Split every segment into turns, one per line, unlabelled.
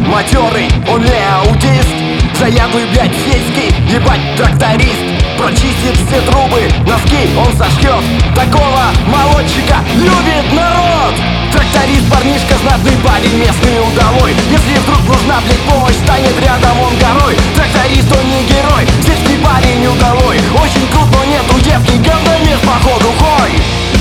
матерый, он не аутист. Заядлый, блядь, сельский, ебать, тракторист. Прочистит все трубы, носки он сошьет. Такого молодчика любит народ. Тракторист, парнишка, знатный парень, местный удалой. Если вдруг нужна, блядь, помощь, станет рядом он горой. Тракторист, он не герой, сельский парень удалой. Очень крут, но нету девки, говномес походу хой.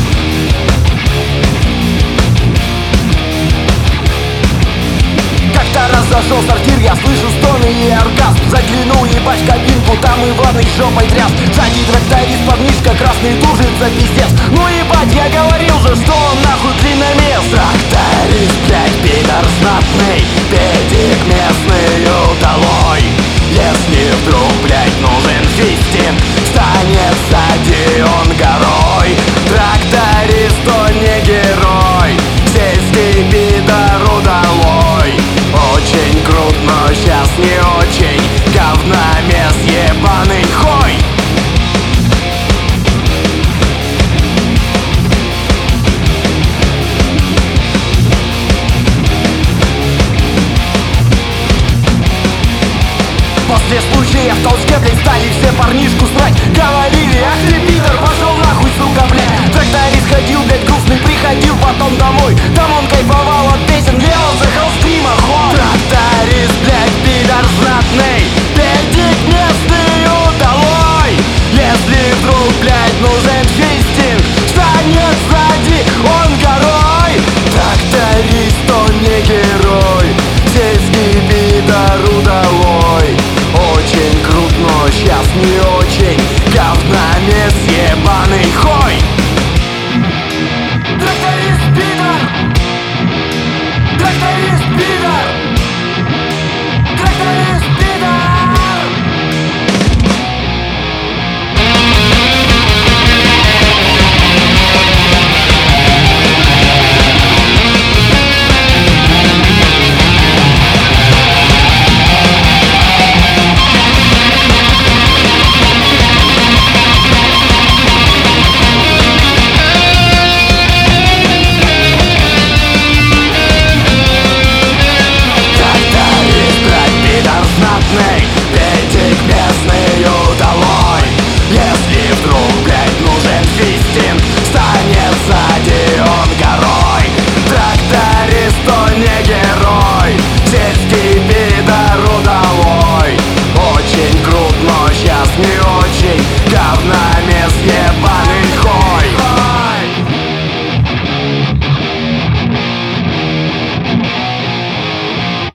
Как-то раз зашел в сортир, я слышу стоны и оргазм. Заглянул, ебать, в кабинку, там и Иваныч жопой тряс. Сзади тракторист, парнишка, красный тужится, пиздец. Ну ебать, я говорил же, что он нахуй длинномес. Тракторист, блядь, пидор знатный, педик местный удалой. Если вдруг, блядь, нужен фистинг, станет сзади он горой. Тракторист, он не герой, сельский пидор удалой. Очень крут, но сейчас не очень, говномес ебаный хой. После случая в толчке, блядь, стали все парнишку срать. Говорили, ах ты пидор, пошел нахуй, сука, блядь. Тракторист ходил, блядь, грустный, приходил потом домой. Там он кайфовал от песен, делал за холстрима ход. Тракторист, блядь, пидор знатный,